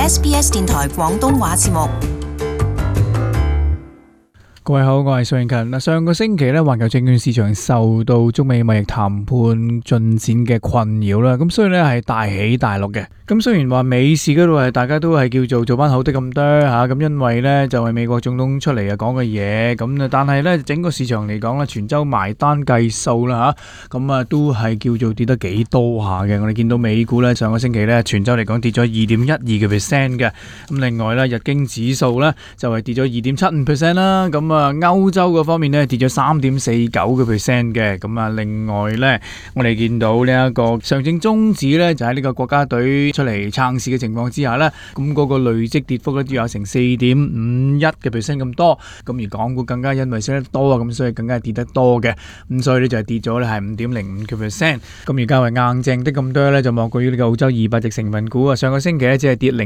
SBS 電台廣東話節目。 各位好，我係蘇永勤。上個星期咧，環球證券市場受到中美貿易談判進展嘅困擾啦，咁所以咧係大起大落嘅。咁雖然話美市嗰度係大家都係叫做翻好啲咁多吓，咁因為咧就係美國總統出嚟講嘅嘢，咁但係咧整個市場嚟講咧，全周埋單計數啦吓，咁都係叫做跌得幾多下嘅。我哋見到美股咧上個星期咧全周嚟講跌咗2.12%嘅，咁另外咧日經指數咧就係跌咗2.75%啦，咁歐洲嗰方面咧跌咗3.49%嘅，咁另外咧我哋見到呢一個上證綜指咧就喺呢個國家隊出嚟撐市嘅情況之下咧，咁嗰個累積跌幅咧都有成4.51% 咁多，咁而港股更加因為升得多啊，咁所以更加係跌得多嘅，咁所以咧就係跌咗咧係5.05%，咁而較為硬淨的咁多咧就莫過於呢個澳洲200隻成分股啊，上個星期咧只係跌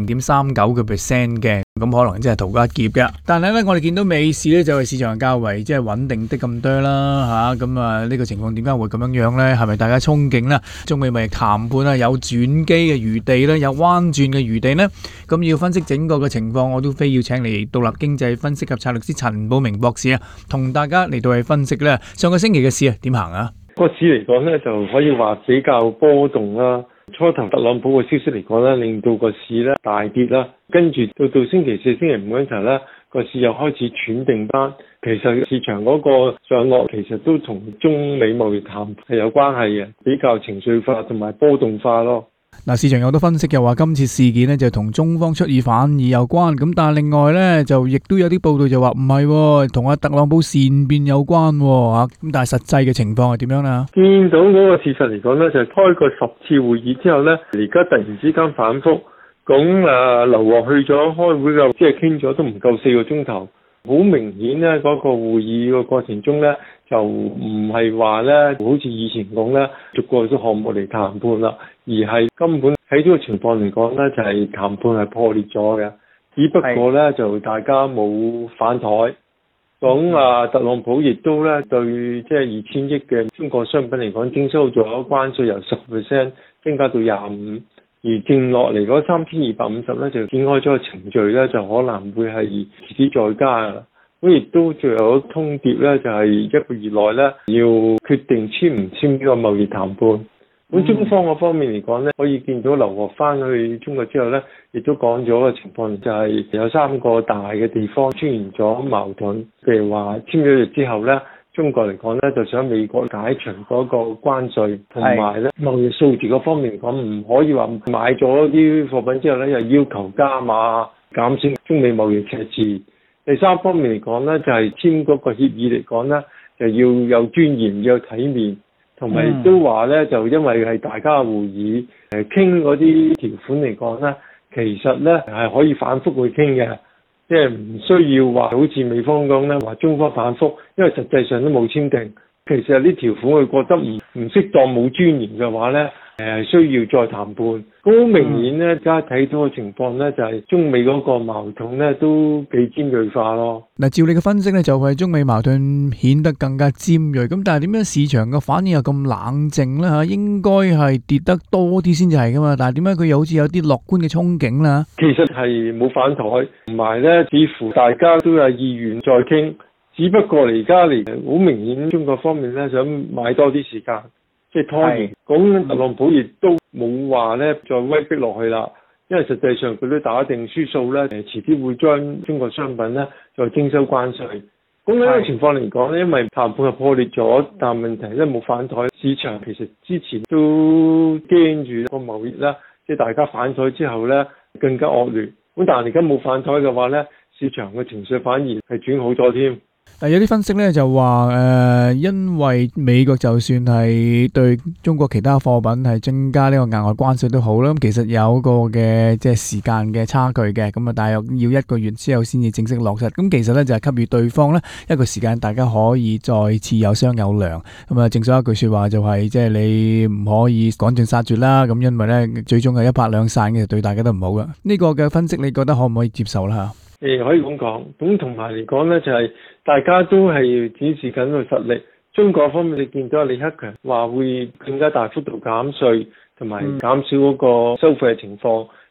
0.39% 嘅。咁可能真係逃過一劫嘅，但係咧我哋見到美市咧就係市場較為即係穩定的咁多啦吓，咁呢個情況點解會咁樣樣咧？係咪大家憧憬啦？中美貿易談判啊有轉機嘅餘地咧，有彎轉嘅餘地呢？咁要分析整個嘅情況，我都非要請嚟獨立經濟分析及策略師陳寶明博士啊，同大家嚟到去分析咧上個星期嘅市點行啊？ 個市嚟講咧就可以話比較波動啦。初頭特朗普嘅消息嚟講咧，令到個市咧大跌啦，跟住到星期四、星期五嗰陣咧，個市又開始喘定翻。其實市場嗰個上落其實都同中美貿易談係有關係嘅，比較情緒化同埋波動化咯。 嗱，市場有好多分析又話今次事件呢就同中方出爾反爾有關，咁但係另外呢，就亦都有啲報道就話唔係，同阿特朗普善變有關吓，咁但係實際嘅情況係點樣呢？ 見到嗰個事實嚟講呢，就係開過10次會議之後呢，而家突然之間反覆，咁劉鶴去咗開會嘅，即係傾咗都唔夠4個鐘頭，好明顯呢，嗰個會議個過程中呢，就唔係話呢，好似以前講呢，逐個項目嚟談判啦，而係根本喺呢個情況嚟講呢，就係談判係破裂咗嘅，只不過呢，就大家冇反台。咁特朗普亦都呢，對即係2000億嘅中國商品嚟講徵收咗關稅由10%增加到25%，而剩落嚟嗰3250呢，就展開咗個程序呢，就可能會係遲啲再加啦。咁亦都最後通牒咧，就係1個月內咧要決定簽唔簽呢個貿易談判。咁中方嗰方面嚟講咧，可以見到劉鶴翻去中國之後咧，亦都講咗個情況，就係有3個大嘅地方出現咗矛盾。譬如話簽咗約之後咧，中國嚟講咧就想美國解除嗰個關稅，同埋咧貿易數字嗰方面嚟講，唔可以話買咗啲貨品之後咧又要求加碼減少中美貿易赤字。第三方面嚟講咧，就係簽嗰個協議嚟講咧，就要有尊嚴，要有體面，同埋都話咧，就因為係大家嘅會議，傾嗰啲條款嚟講咧，其實咧係可以反覆去傾嘅，即係唔需要話好似美方講咧話中方反覆，因為實際上都冇簽訂。其實呢條款佢覺得唔適當冇尊嚴嘅話咧，需要再談判。咁好明顯咧，而家睇到嘅情況咧，就係中美嗰個矛盾咧都幾尖鋭化咯。 嗱，照你嘅分析咧，就係中美矛盾顯得更加尖鋭。咁但係點解市場嘅反應又咁冷靜咧？嚇，應該係跌得多啲先至係噶嘛。但係點解佢又好似有啲樂觀嘅憧憬啦？ 其實係冇反台，同埋咧，似乎大家都有意願再傾。只不過而家嚟好明顯，中國方面咧想買多啲時間，即係拖延。咁特朗普亦都冇話咧再威逼落去啦，因為實際上佢都打定輸數咧，遲啲會將中國商品咧再徵收關稅。咁呢個情況嚟講咧，因為談判係破裂咗，但問題咧冇反台，市場其實之前都驚住個貿易啦，即係大家反台之後咧更加惡劣。咁但係而家冇反台嘅話咧，市場嘅情緒反而係轉好咗添。 有啲分析咧就話因為美國就算係對中國其他貨品係增加呢個額外關稅都好啦，咁其實有個嘅即係時間嘅差距嘅，咁大約要1個月之後先至正式落實。咁其實咧就係給予對方咧一個時間，大家可以再次有商有量。咁正所謂一句說話就係即係你唔可以趕盡殺絕啦。咁因為咧最終係一拍兩散嘅，對大家都唔好噶。呢個嘅分析你覺得可唔可以接受啦？ 可以咁講，咁同埋嚟講咧就係大家都係展示緊個實力。中國方面你見到李克強話會更加大幅度減稅，同埋減少嗰個收費嘅情況。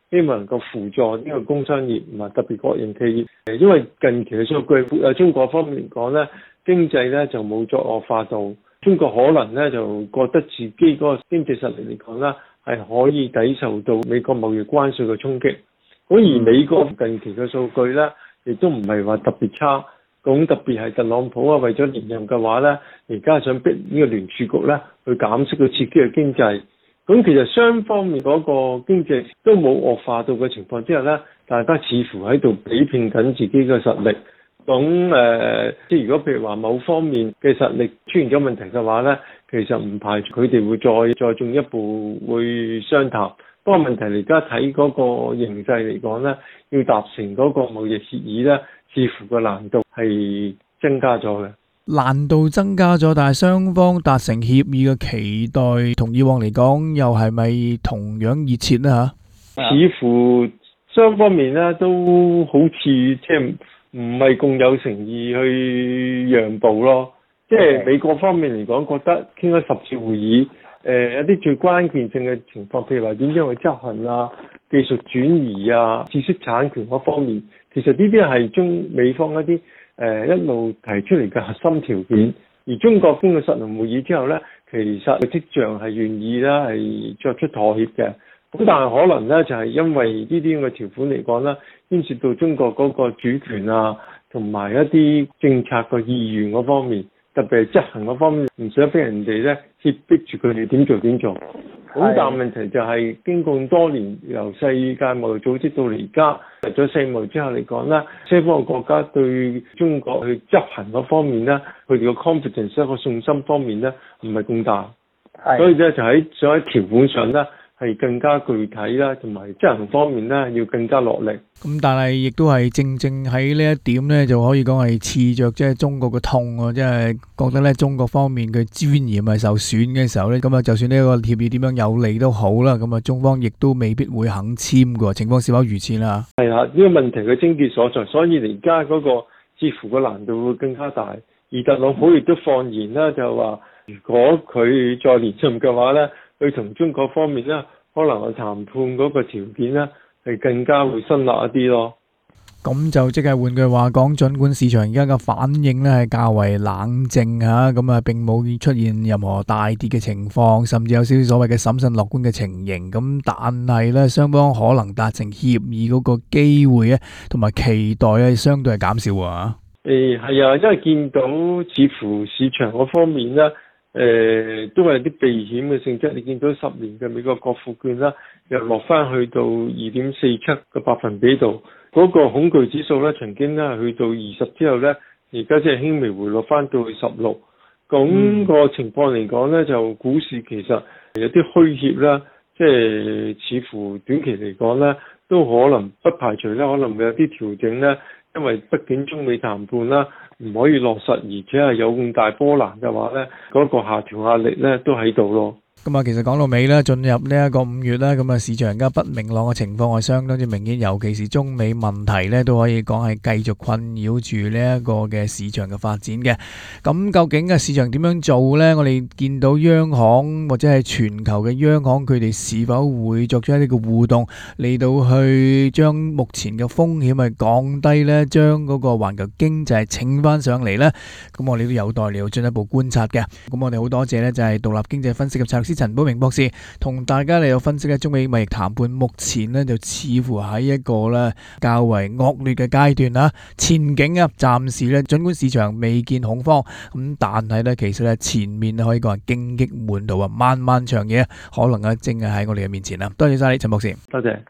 希望能夠輔助呢個工商業同埋特別國營企業。因為近期嘅數據，中國方面嚟講咧，經濟咧就冇作惡化到，中國可能咧就覺得自己嗰個經濟實力嚟講咧係可以抵受到美國貿易關稅嘅衝擊。咁而美國近期嘅數據咧，亦都唔係話特別差。咁特別係特朗普啊，為咗連任嘅話咧，而家想逼呢個聯儲局咧去減息去刺激嘅經濟。咁其實雙方面嗰個經濟都冇惡化到嘅情況之下咧，大家似乎喺度比拼緊自己嘅實力。咁即係如果譬如話某方面嘅實力出現咗問題嘅話咧，其實唔排除佢哋會再進一步會商談。不過問題而家睇嗰個形勢嚟講咧，要達成嗰個貿易協議咧，似乎個難度係增加咗嘅。 難度增加咗，但係雙方達成協議嘅期待同以往嚟講，又係咪同樣熱切呢？ 似乎雙方面咧都好似即係唔係共有誠意去讓步咯。即係美國方面嚟講，覺得傾咗10次會議，有啲最關鍵性嘅情況，譬如話點樣去執行啊、技術轉移啊、知識產權嗰方面，其實呢啲係中美方一啲一路提出嚟嘅核心條件。而中國經過10輪會議之後咧，其實嘅跡象係願意啦，係作出妥協嘅。咁但係可能咧，就係因為呢啲咁嘅條款嚟講啦，牽涉到中國嗰個主權啊，同埋一啲政策嘅意願嗰方面。特別係執行嗰方面，唔想俾人哋咧脅迫住佢哋點做點做。咁但係問題就係經過咁多年，由世界貿易組織到嚟而家入咗世貿之後嚟講咧，西方嘅國家對中國去執行嗰方面咧，佢哋嘅 confidence 個信心方面咧唔係咁大，所以咧就喺條款上咧係更加具體啦，同埋執行方面咧要更加落力。 咁但係亦都係正喺呢一點咧，就可以講係刺着即係中國嘅痛啊！即係覺得咧中國方面嘅尊嚴係受損嘅時候咧，咁啊就算呢個協議點樣有利都好啦，咁啊中方亦都未必會肯簽嘅情況是否如此啦？ 係啊，呢個問題嘅症結所在，所以而家嗰個似乎個難度會更加大。而特朗普亦都放言啦，就話如果佢再連任嘅話咧，佢同中國方面咧，可能個談判嗰個條件咧係更加會辛辣一啲咯。 咁就即係換句話講，儘管市場而家嘅反應咧係較為冷靜嚇，咁啊並冇出現任何大跌嘅情況，甚至有少少所謂嘅審慎樂觀嘅情形。咁但係咧，雙方可能達成協議嗰個機會咧，同埋期待咧，相對係減少啊。 係啊，因為見到似乎市場嗰方面咧。都係啲避險嘅性質，你見到10年嘅美國國庫券啦，又落翻去到2.47個百分比度，嗰個恐懼指數咧曾經咧去到20之後咧，而家即係輕微回落翻到去16。咁個情況嚟講咧，就股市其實有啲虛怯啦，即係似乎短期嚟講咧，都可能不排除咧，可能會有啲調整咧，因為畢竟中美談判啦。唔可以落實，而且係有咁大波瀾嘅話咧，嗰個下調壓力咧都喺度咯。 咁啊，其實講到尾咧，進入呢一個5月啦，咁啊市場而家不明朗嘅情況係相當之明顯，尤其是中美問題咧，都可以講係繼續困擾住呢一個嘅市場嘅發展嘅。咁究竟嘅市場點樣做咧？我哋見到央行或者係全球嘅央行，佢哋是否會作出一啲嘅互動嚟到去將目前嘅風險係降低咧，將嗰個環球經濟請翻上嚟咧？咁我哋都有待嚟到進一步觀察嘅。咁我哋好多謝咧，就係獨立經濟分析及策略師陳寶明博士同大家嚟到分析咧，中美貿易談判目前咧就似乎喺一個咧較為惡劣嘅階段啦，前景啊暫時咧盡管市場未見恐慌，咁但係咧其實咧前面可以講係荊棘滿途啊，漫漫長夜可能啊正係喺我哋嘅面前啦。多謝晒你，陳博士。 多謝。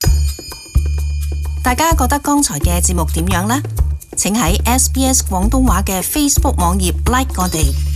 大家覺得剛才嘅節目點樣呢？請喺SBS 廣東話嘅 Facebook 網頁 like 我哋。